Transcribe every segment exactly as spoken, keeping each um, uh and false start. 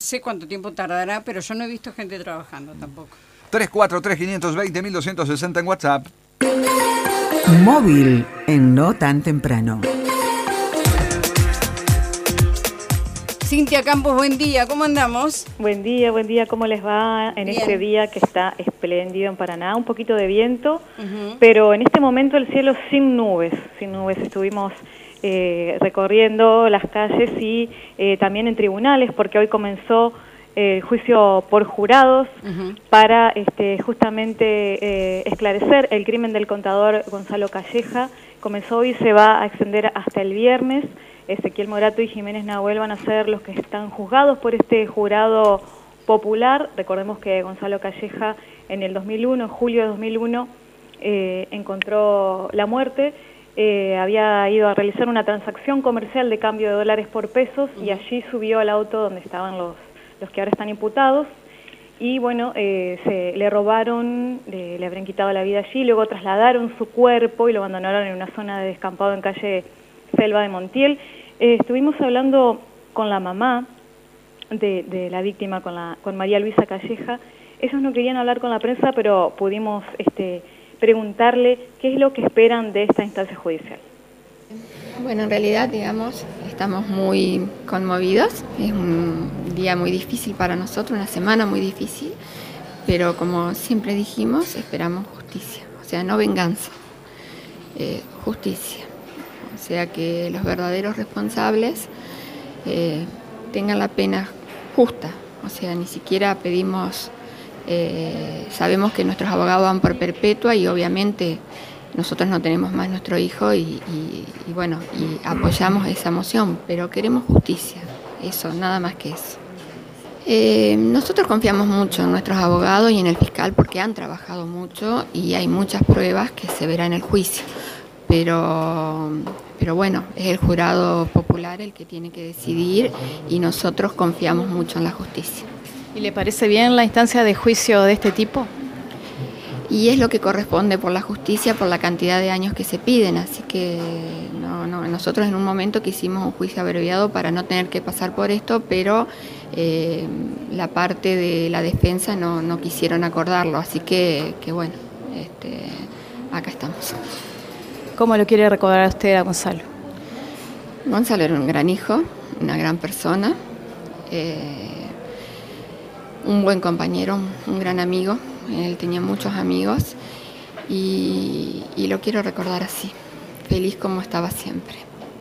sé cuánto tiempo tardará, pero yo no he visto gente trabajando tampoco. tres cuatro tres, cinco dos cero, uno dos seis cero en WhatsApp. Móvil en No Tan Temprano. Cintia Campos, buen día, ¿cómo andamos? Buen día, buen día, ¿cómo les va en Bien. este día que está espléndido en Paraná? Un poquito de viento, Uh-huh. pero en este momento el cielo sin nubes, sin nubes. Estuvimos eh, recorriendo las calles y eh, también en tribunales, porque hoy comenzó el juicio por jurados uh-huh. para este, justamente eh, esclarecer el crimen del contador Gonzalo Calleja. Comenzó hoy y se va a extender hasta el viernes. Ezequiel Morato y Jiménez Nahuel van a ser los que están juzgados por este jurado popular. Recordemos que Gonzalo Calleja en el dos mil uno, en julio de dos mil uno, eh, encontró la muerte. Eh, había ido a realizar una transacción comercial de cambio de dólares por pesos uh-huh. y allí subió al auto donde estaban los, los que ahora están imputados. Y bueno, eh, se, le robaron, le, le habrían quitado la vida allí, luego trasladaron su cuerpo y lo abandonaron en una zona de descampado en calle Selva de Montiel. Eh, estuvimos hablando con la mamá de, de la víctima, con, la, con María Luisa Calleja. Ellos no querían hablar con la prensa, pero pudimos este, preguntarle qué es lo que esperan de esta instancia judicial. Bueno, en realidad, digamos, estamos muy conmovidos. Es un día muy difícil para nosotros, una semana muy difícil, pero como siempre dijimos, esperamos justicia, o sea, no venganza, eh, justicia. O sea, que los verdaderos responsables eh, tengan la pena justa. O sea, ni siquiera pedimos, eh, sabemos que nuestros abogados van por perpetua y obviamente nosotros no tenemos más nuestro hijo y, y, y bueno, y apoyamos esa moción, pero queremos justicia, eso, nada más que eso. Eh, nosotros confiamos mucho en nuestros abogados y en el fiscal porque han trabajado mucho y hay muchas pruebas que se verán en el juicio. Pero, pero bueno, es el jurado popular el que tiene que decidir y nosotros confiamos mucho en la justicia. ¿Y le parece bien la instancia de juicio de este tipo? Y es lo que corresponde por la justicia, por la cantidad de años que se piden, así que no, no, nosotros en un momento quisimos un juicio abreviado para no tener que pasar por esto, pero eh, la parte de la defensa no, no quisieron acordarlo, así que, que bueno, este, acá estamos. ¿Cómo lo quiere recordar a usted a Gonzalo? Gonzalo era un gran hijo, una gran persona, eh, un buen compañero, un, un gran amigo. Él tenía muchos amigos y, y lo quiero recordar así, feliz como estaba siempre.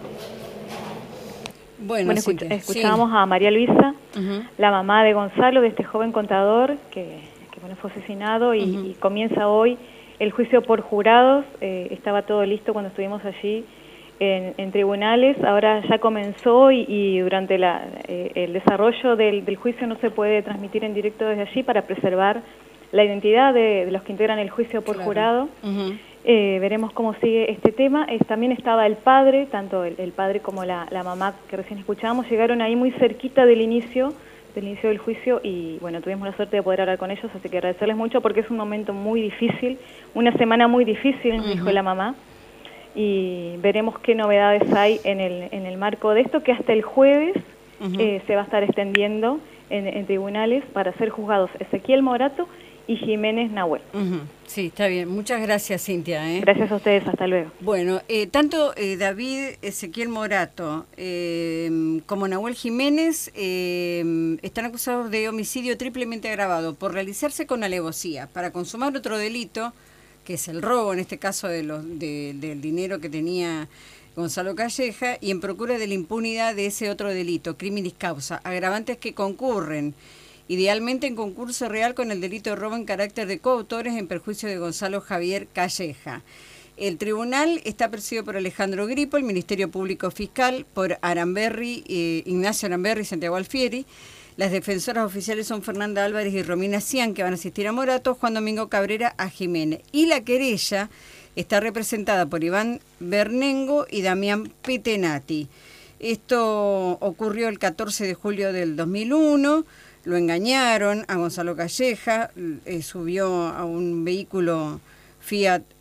Bueno, bueno escuch escuchábamos sí. a María Luisa, uh-huh. la mamá de Gonzalo, de este joven contador que, que bueno, fue asesinado y, uh-huh. y comienza hoy el juicio por jurados. Eh, estaba todo listo cuando estuvimos allí en, en tribunales, ahora ya comenzó y, y durante la, eh, el desarrollo del, del juicio no se puede transmitir en directo desde allí para preservar la identidad de, de los que integran el juicio por claro. jurado. Uh-huh. eh, veremos cómo sigue este tema. Eh, también estaba el padre, tanto el, el padre como la, la mamá que recién escuchábamos, llegaron ahí muy cerquita del inicio del inicio del juicio y bueno, tuvimos la suerte de poder hablar con ellos, así que agradecerles mucho porque es un momento muy difícil, una semana muy difícil, uh-huh. dijo la mamá, y veremos qué novedades hay en el, en el marco de esto, que hasta el jueves uh-huh. eh, se va a estar extendiendo en, en tribunales para ser juzgados Ezequiel Morato y Jiménez Nahuel. Uh-huh. Sí, está bien. Muchas gracias, Cintia. ¿eh? Gracias a ustedes. Hasta luego. Bueno, eh, tanto eh, David Ezequiel Morato eh, como Nahuel Jiménez eh, están acusados de homicidio triplemente agravado por realizarse con alevosía para consumar otro delito, que es el robo, en este caso de los, de, del dinero que tenía Gonzalo Calleja, y en procura de la impunidad de ese otro delito, criminis causa, agravantes que concurren idealmente en concurso real con el delito de robo en carácter de coautores en perjuicio de Gonzalo Javier Calleja. El tribunal está presidido por Alejandro Gripo, el Ministerio Público Fiscal, por Aramberri, eh, Ignacio Aramberri y Santiago Alfieri. Las defensoras oficiales son Fernanda Álvarez y Romina Cian, que van a asistir a Morato, Juan Domingo Cabrera a Jiménez. Y la querella está representada por Iván Bernengo y Damián Petenati. Esto ocurrió el catorce de julio del dos mil uno. Lo engañaron a Gonzalo Calleja, eh, subió a un vehículo Fiat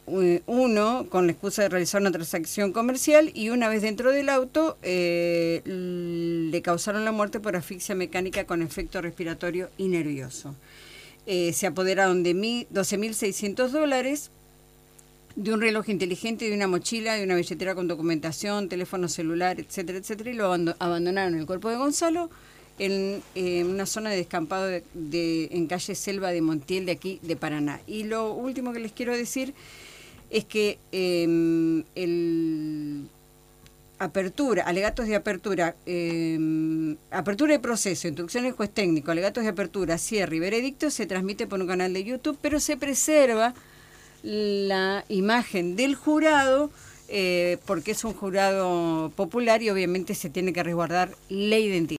uno con la excusa de realizar una transacción comercial y una vez dentro del auto eh, le causaron la muerte por asfixia mecánica con efecto respiratorio y nervioso. Eh, se apoderaron de doce mil seiscientos dólares, de un reloj inteligente, de una mochila, de una billetera con documentación, teléfono celular, etcétera, etcétera, y lo abandonaron el cuerpo de Gonzalo en eh, una zona de descampado de, de, en calle Selva de Montiel, de aquí, de Paraná. Y lo último que les quiero decir es que eh, el apertura, alegatos de apertura, eh, apertura de proceso, instrucciones del juez técnico, alegatos de apertura, cierre y veredicto se transmite por un canal de YouTube, pero se preserva la imagen del jurado eh, porque es un jurado popular y obviamente se tiene que resguardar la identidad.